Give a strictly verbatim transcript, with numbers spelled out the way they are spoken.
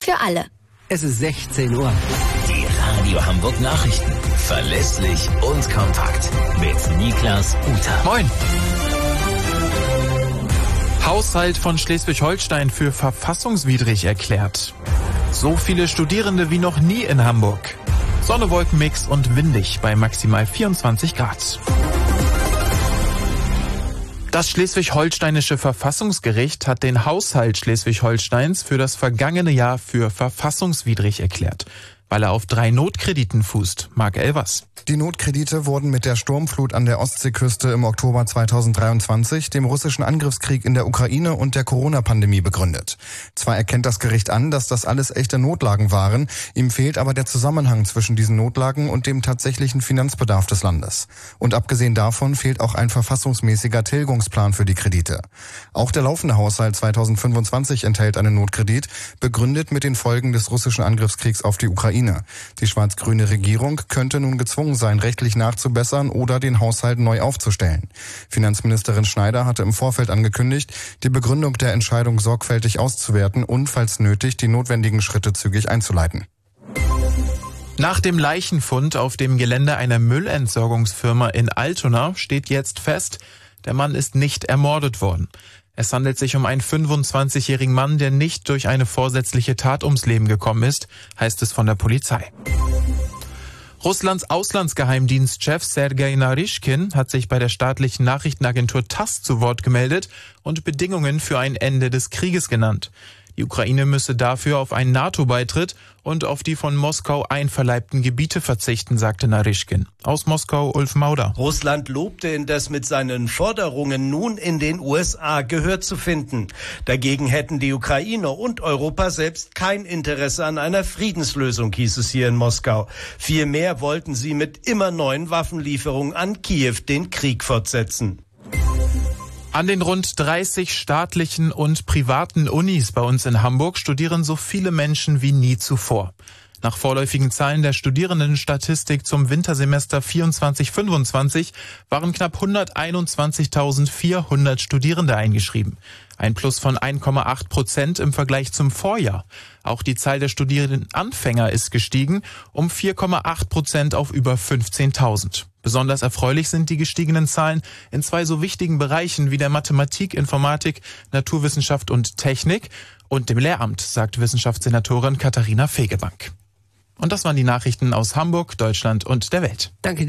für alle. Es ist sechzehn Uhr. Die Radio Hamburg Nachrichten. Verlässlich und kompakt. Mit Niklas Uter. Moin. Haushalt von Schleswig-Holstein für verfassungswidrig erklärt. So viele Studierende wie noch nie in Hamburg. Sonne-Wolken-Mix und windig bei maximal vierundzwanzig Grad. Das schleswig-holsteinische Verfassungsgericht hat den Haushalt Schleswig-Holsteins für das vergangene Jahr für verfassungswidrig erklärt, weil er auf drei Notkrediten fußt. Marc Elvers. Die Notkredite wurden mit der Sturmflut an der Ostseeküste im Oktober zweitausenddreiundzwanzig, dem russischen Angriffskrieg in der Ukraine und der Corona-Pandemie begründet. Zwar erkennt das Gericht an, dass das alles echte Notlagen waren, ihm fehlt aber der Zusammenhang zwischen diesen Notlagen und dem tatsächlichen Finanzbedarf des Landes. Und abgesehen davon fehlt auch ein verfassungsmäßiger Tilgungsplan für die Kredite. Auch der laufende Haushalt zweitausendfünfundzwanzig enthält einen Notkredit, begründet mit den Folgen des russischen Angriffskriegs auf die Ukraine. Die schwarz-grüne Regierung könnte nun gezwungen sein, rechtlich nachzubessern oder den Haushalt neu aufzustellen. Finanzministerin Schneider hatte im Vorfeld angekündigt, die Begründung der Entscheidung sorgfältig auszuwerten und, falls nötig, die notwendigen Schritte zügig einzuleiten. Nach dem Leichenfund auf dem Gelände einer Müllentsorgungsfirma in Altona steht jetzt fest, der Mann ist nicht ermordet worden. Es handelt sich um einen fünfundzwanzigjährigen Mann, der nicht durch eine vorsätzliche Tat ums Leben gekommen ist, heißt es von der Polizei. Russlands Auslandsgeheimdienstchef Sergei Naryschkin hat sich bei der staatlichen Nachrichtenagentur TASS zu Wort gemeldet und Bedingungen für ein Ende des Krieges genannt. Die Ukraine müsse dafür auf einen NATO-Beitritt und auf die von Moskau einverleibten Gebiete verzichten, sagte Naryschkin. Aus Moskau Ulf Mauder. Russland lobte indes mit seinen Forderungen nun in den U S A Gehör zu finden. Dagegen hätten die Ukraine und Europa selbst kein Interesse an einer Friedenslösung, hieß es hier in Moskau. Vielmehr wollten sie mit immer neuen Waffenlieferungen an Kiew den Krieg fortsetzen. An den rund dreißig staatlichen und privaten Unis bei uns in Hamburg studieren so viele Menschen wie nie zuvor. Nach vorläufigen Zahlen der Studierendenstatistik zum Wintersemester vierundzwanzig fünfundzwanzig waren knapp hunderteinundzwanzigtausendvierhundert Studierende eingeschrieben. Ein Plus von eins Komma acht Prozent im Vergleich zum Vorjahr. Auch die Zahl der Studierendenanfänger ist gestiegen, um vier Komma acht Prozent auf über fünfzehntausend. Besonders erfreulich sind die gestiegenen Zahlen in zwei so wichtigen Bereichen wie der Mathematik, Informatik, Naturwissenschaft und Technik und dem Lehramt, sagt Wissenschaftssenatorin Katharina Fegebank. Und das waren die Nachrichten aus Hamburg, Deutschland und der Welt. Danke.